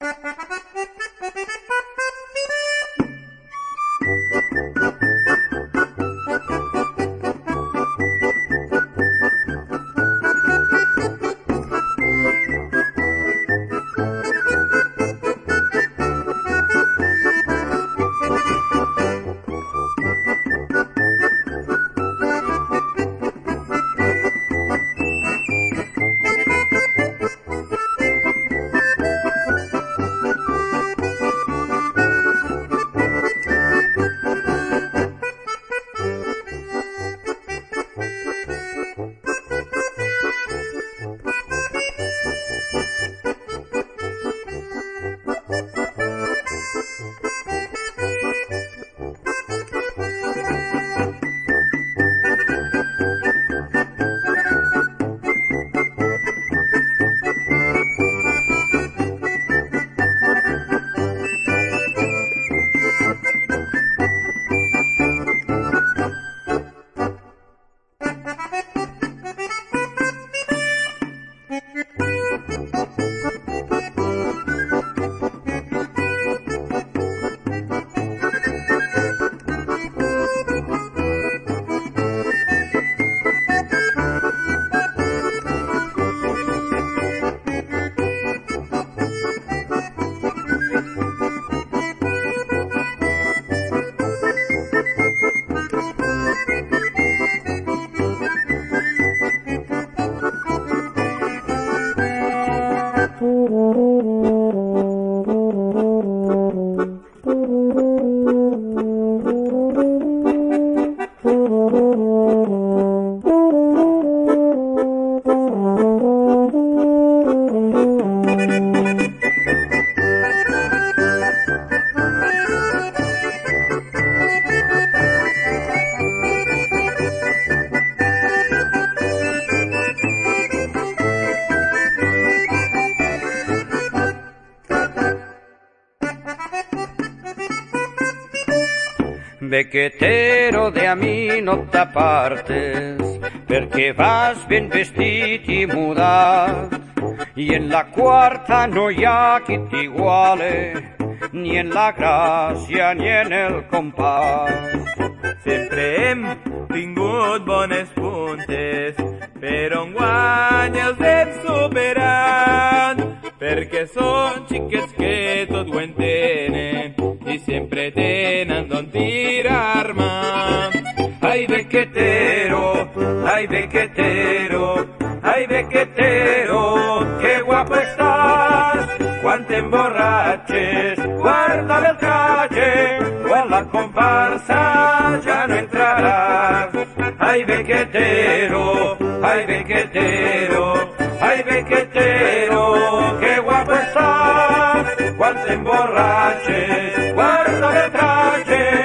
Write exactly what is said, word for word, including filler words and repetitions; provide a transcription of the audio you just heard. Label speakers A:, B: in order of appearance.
A: Bequetero de a mi no t'apartes, perquè vas ben vestit i mudat, i en la quarta no hi ha qui t'iguale, ni en la gràcia ni en el compàs.
B: Sempre hem tingut bones puntes, però enguany els hem superat, perquè són xiquets que tot ho entenen i sempre tenen d'on tirar mà.
A: Ai, bequetero, ai, bequetero, ai, bequetero, que guapo estàs. Quan t'emborratxes, guarda el calle, o en la comparsa ja no entraràs. Ai, bequetero, ai, bequetero, ai, bequetero, que guapo estàs. Quan t'emborratxes, guarda el calle,